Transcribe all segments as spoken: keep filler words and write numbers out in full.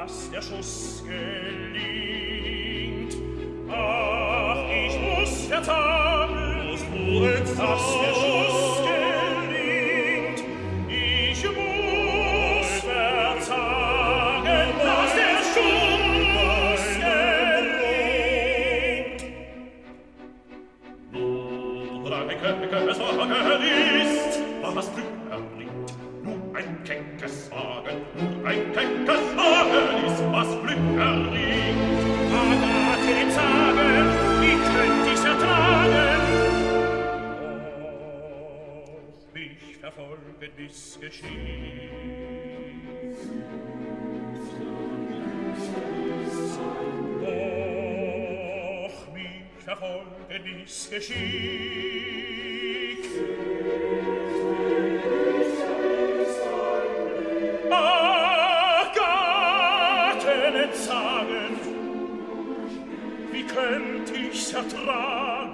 dass der Schuss gelingt. Ach, ich muss verzagen, dass der Schuss gelingt. Ich muss verzagen, dass der Schuss gelingt. Nur eine kecke Sorge ist, was Glück erbringt. Nur ein keckes Wagen, nur ein keckes Wagen ist, was Glück erbringt. Agathe dem Sagen, wie könnt ich's ertragen? Doch mich verfolgen, bis geschieht. Doch mich verfolgen, bis geschieht. Agathe dem Sagen, wie könnt ich's ertragen?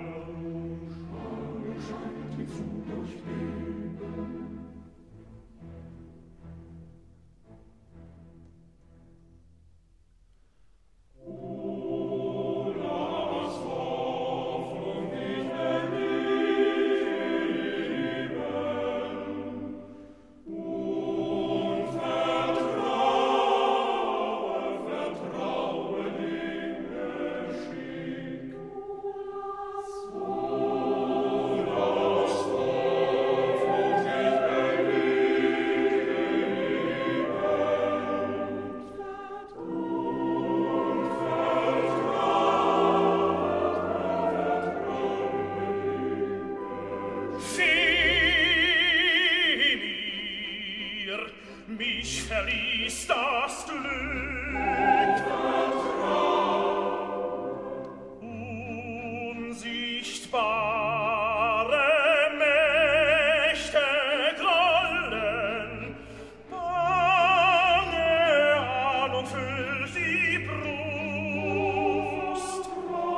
Mich verließ das Glück. Unsichtbare Mächte grollen, bange Ahnung füllt die Brust.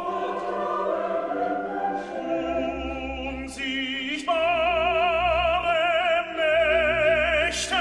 Unsichtbare Mächte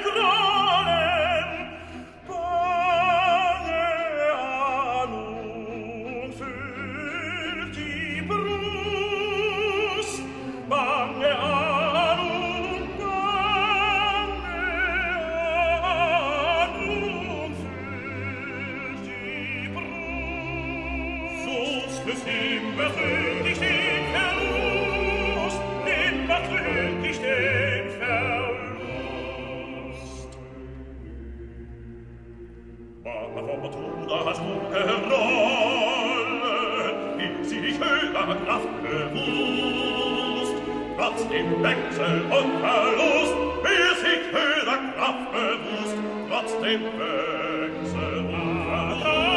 immer trüg ich den Verlust, immer trüg ich den Verlust. Fortuna hast du gerollen, wie sich höher Kraft bewusst, trotz dem Wechsel und Verlust, wie sich höher Kraft bewusst, trotz dem Wechsel und Verlust.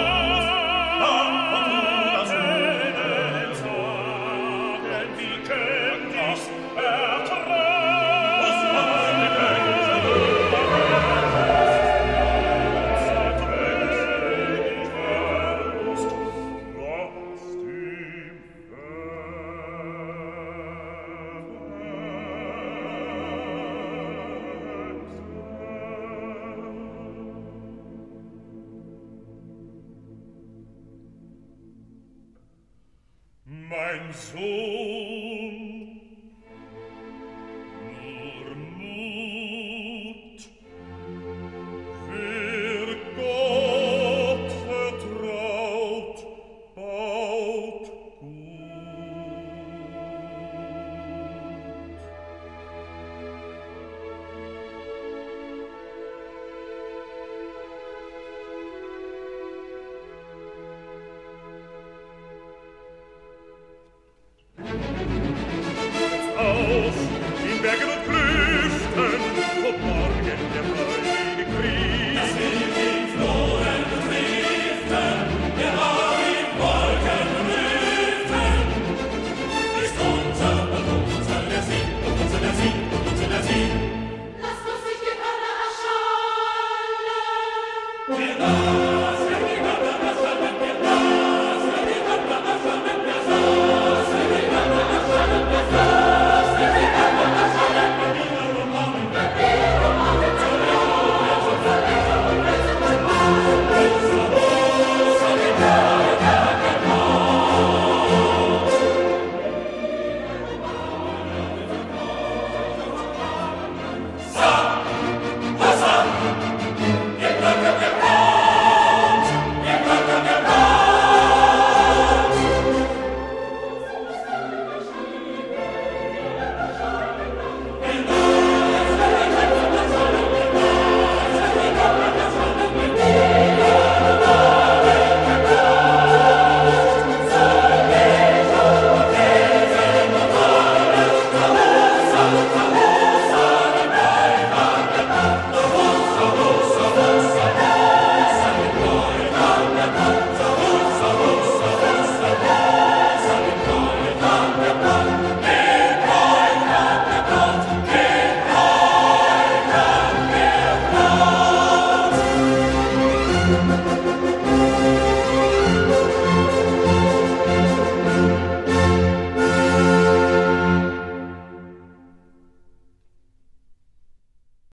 Mein Sohn, nur Mut, wer Gott vertraut, baut gut. Auf in Bergen und Klüften kommt morgen der freudige Krieg. Das Wild in Floren und Riften, der Rauch in Wolken und Lüften, ist unser und unser der Sieg, und unser der Sieg, und unser der Sieg. Lasst uns nicht die Hörner erschallen! Wir